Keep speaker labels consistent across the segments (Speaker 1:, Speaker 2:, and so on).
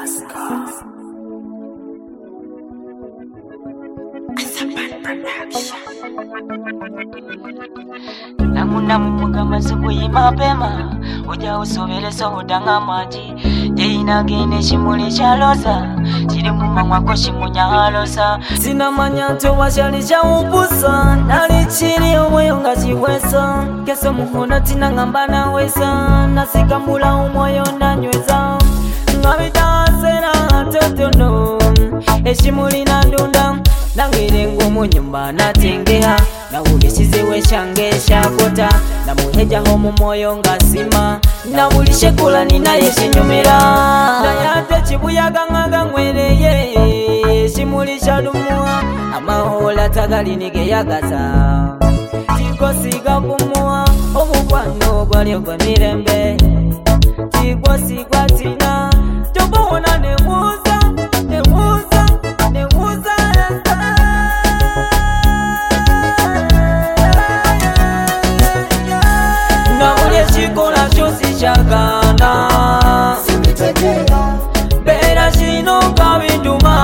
Speaker 1: Namuna mugamba sibuyi mapema uja usubire so udanga maji jeina gene shimuli chaloza chiri mumangwa ko shimunya halosa sina manyanto washalisha upusa nali chiri omwoyo ngachiwesa keso muhono tina ngambana wesa nasikambula omwoyo nanyweza ngabidasera totono eshimuli nandunda nangire ngumu nyumba natengeha na ugesize we shange shakota na muheja homo moyo ngasima na bulishe kula nina yeshinyumira na yate chibuyaga ngaga ngwereye shimulisha dumua amahola tagali nige yagaza chikosiga kumua omukwano gwali gwa mirembe chikosigwa tina tobona nemuza chikola chosi chagana
Speaker 2: Simitekera
Speaker 1: Bera shino kabinduma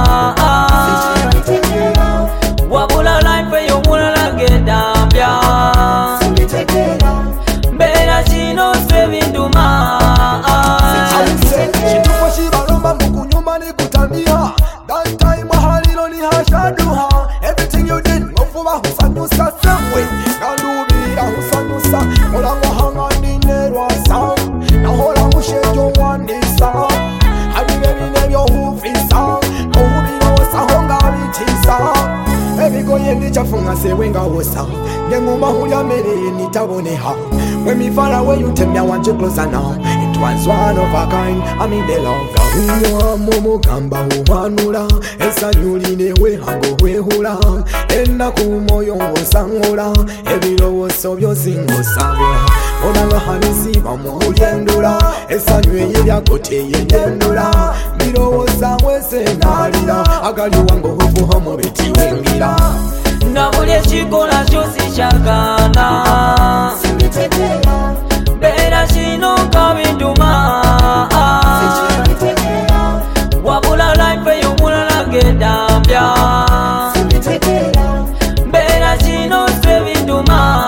Speaker 1: Wabula life yomula langedambya
Speaker 2: Simitekera
Speaker 1: Bera shino sebinduma
Speaker 2: Chituko shibalomba mbukunyuma ni kutamia That time mahalilo ni hashaduha Everything you did ngofuba husanyusa same way Nalubira husanyusa Mulango hanga ninerwasa Nahola mushejo wanisa Habibebi nebyo hufisa Ohubiro wasa honga bitisa Ebigo yendi chafunga sewenga wosa Ngenguma hulia mere nitaboneha When me far away you tell me I want you closer now It was one of a kind, I mean the love Gahuyo momo kamba humanula Esa yuline we hango we hula Enda kumoyo ngosangula Ebiro woso byo singo sangwa Onanga hanisi bamuhuliendula Esa nywe yelya kote yendendula Biro wosa wese nalila Agali wango hufu homo beti wengira
Speaker 1: Nabule chikola chosi chagana
Speaker 2: Simitekera
Speaker 1: Bera shino kabinduma Wabula life yomula langedambya
Speaker 2: Simitekera
Speaker 1: Bera shino sebinduma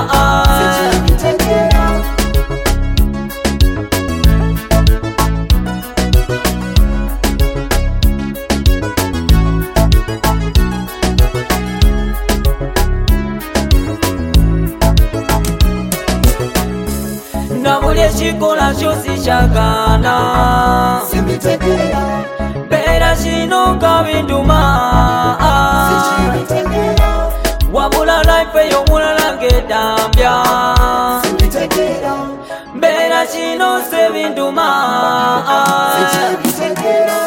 Speaker 1: Nabule chikola chosi chagana
Speaker 2: Simitekera
Speaker 1: Bera shino kabinduma Wabula life yomula langedambya
Speaker 2: Simitekera
Speaker 1: Bera shino sebinduma
Speaker 2: Simitekera